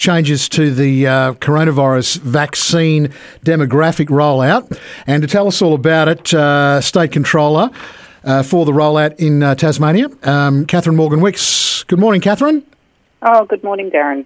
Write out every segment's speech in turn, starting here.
changes to the coronavirus vaccine demographic rollout. And to tell us all about it, State Controller for the rollout in Tasmania, Catherine Morgan-Wicks. Good morning, Catherine. Oh, good morning, Darren.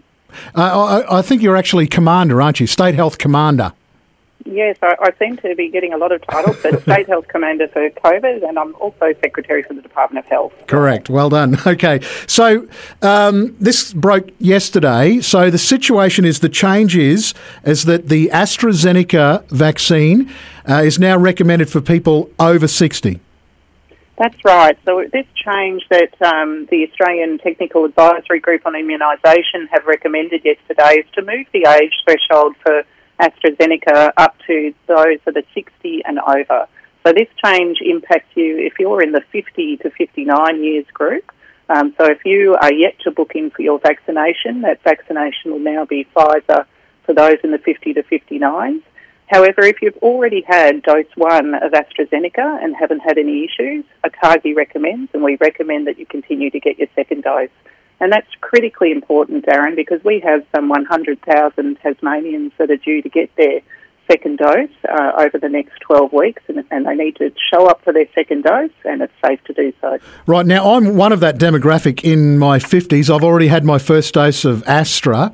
I think you're actually Commander, aren't you? State Health Commander. Yes, I seem to be getting a lot of titles, but State Health Commander for COVID, and I'm also Secretary for the Department of Health. Correct. Well done. Okay. So this broke yesterday. So the situation is, the change is that the AstraZeneca vaccine is now recommended for people over 60. That's right. So this change that the Australian Technical Advisory Group on Immunisation have recommended yesterday is to move the age threshold for AstraZeneca up to those that are 60 and over. So this change impacts you if you're in the 50 to 59 years group. So if you are yet to book in for your vaccination, that vaccination will now be Pfizer for those in the 50 to 59s. However, if you've already had dose 1 of AstraZeneca and haven't had any issues, ATAGI recommends, and we recommend that you continue to get your second dose. And that's critically important, Darren, because we have some 100,000 Tasmanians that are due to get their second dose over the next 12 weeks, and they need to show up for their second dose, and it's safe to do so. Right, now I'm one of that demographic in my 50s. I've already had my first dose of Astra,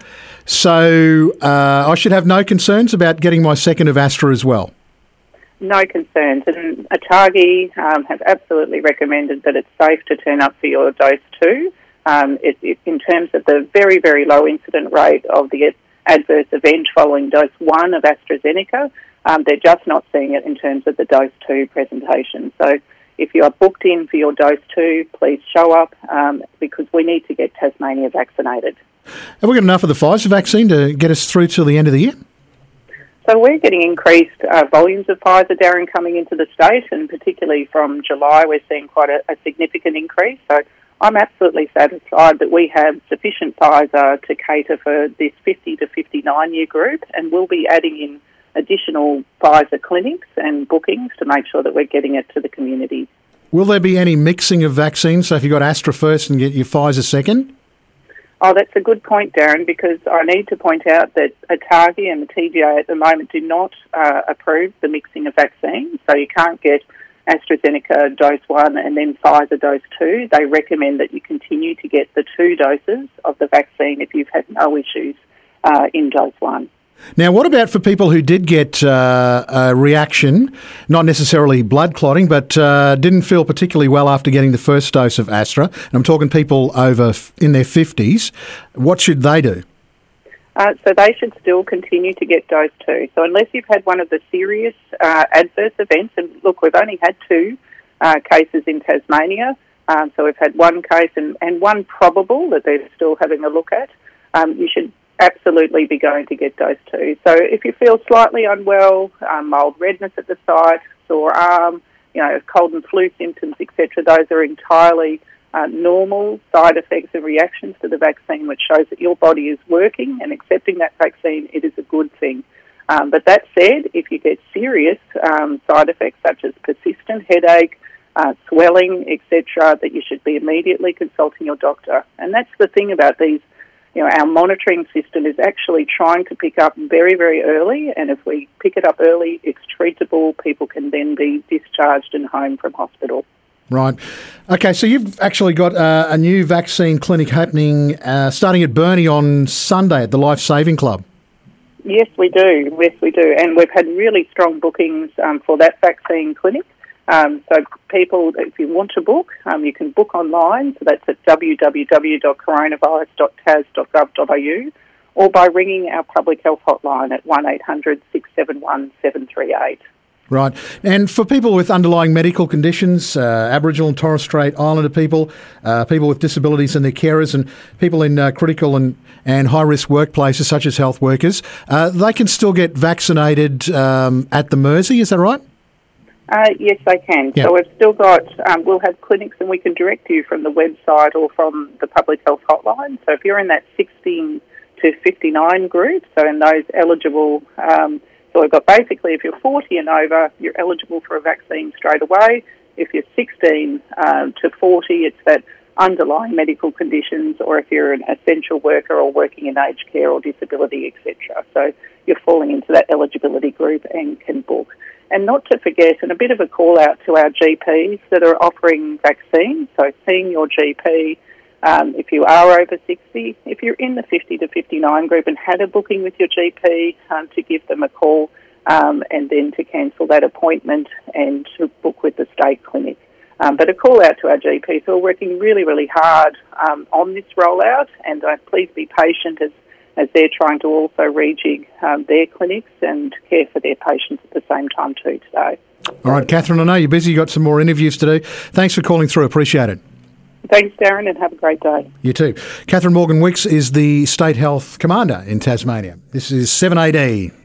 so I should have no concerns about getting my second of Astra as well. No concerns, and ATAGI have absolutely recommended that it's safe to turn up for your dose 2. In terms of the very, very low incident rate of the adverse event following dose 1 of AstraZeneca, they're just not seeing it in terms of the dose 2 presentation. So if you are booked in for your dose 2, please show up because we need to get Tasmania vaccinated. Have we got enough of the Pfizer vaccine to get us through till the end of the year? So we're getting increased volumes of Pfizer, Darren, coming into the state, and particularly from July we're seeing quite a significant increase. So I'm absolutely satisfied that we have sufficient Pfizer to cater for this 50 to 59 year group, and we'll be adding in additional Pfizer clinics and bookings to make sure that we're getting it to the community. Will there be any mixing of vaccines? So if you've got Astra first and get your Pfizer second? Oh, that's a good point, Darren, because I need to point out that ATAGI and the TGA at the moment do not approve the mixing of vaccines, so you can't get AstraZeneca dose 1 and then Pfizer dose 2. They recommend that you continue to get the 2 doses of the vaccine if you've had no issues in dose 1. Now, what about for people who did get a reaction, not necessarily blood clotting, but didn't feel particularly well after getting the first dose of Astra? And I'm talking people over in their 50s. What should they do? So they should still continue to get dose 2. So unless you've had one of the serious adverse events, and look, we've only had 2 cases in Tasmania, so we've had 1 case and 1 probable that they're still having a look at, you should absolutely be going to get dose 2. So if you feel slightly unwell, mild redness at the site, sore arm, cold and flu symptoms, etc., those are entirely normal side effects and reactions to the vaccine, which shows that your body is working and accepting that vaccine. It is a good thing. But that said, if you get serious side effects such as persistent headache, swelling, etc., that you should be immediately consulting your doctor. And that's the thing about these. Our monitoring system is actually trying to pick up very, very early, and if we pick it up early, it's treatable. People can then be discharged and home from hospital. Right. Okay, so you've actually got a new vaccine clinic happening starting at Burnie on Sunday at the Life Saving Club. Yes, we do. Yes, we do. And we've had really strong bookings for that vaccine clinic. So people, if you want to book, you can book online. So that's at www.coronavirus.tas.gov.au or by ringing our public health hotline at 1800 671 738. Right. And for people with underlying medical conditions, Aboriginal and Torres Strait Islander people, people with disabilities and their carers, and people in critical and high-risk workplaces such as health workers, they can still get vaccinated at the Mersey, is that right? Yes, they can. Yep. So we've still got, we'll have clinics and we can direct you from the website or from the public health hotline. So if you're in that 16 to 59 group, so in those eligible, so we've got basically if you're 40 and over, you're eligible for a vaccine straight away. If you're 16 to 40, it's that underlying medical conditions, or if you're an essential worker or working in aged care or disability, etc. So you're falling into that eligibility group and can book. And not to forget, and a bit of a call out to our GPs that are offering vaccines, so seeing your GP if you are over 60, if you're in the 50 to 59 group and had a booking with your GP, to give them a call and then to cancel that appointment and to book with the state clinic. But a call out to our GPs who are working really, really hard on this rollout, and please be patient as they're trying to also rejig their clinics and care for their patients at the same time too today. All right, Catherine, I know you're busy. You've got some more interviews to do. Thanks for calling through. Appreciate it. Thanks, Darren, and have a great day. You too. Catherine Morgan-Wicks is the State Health Commander in Tasmania. This is 7AD.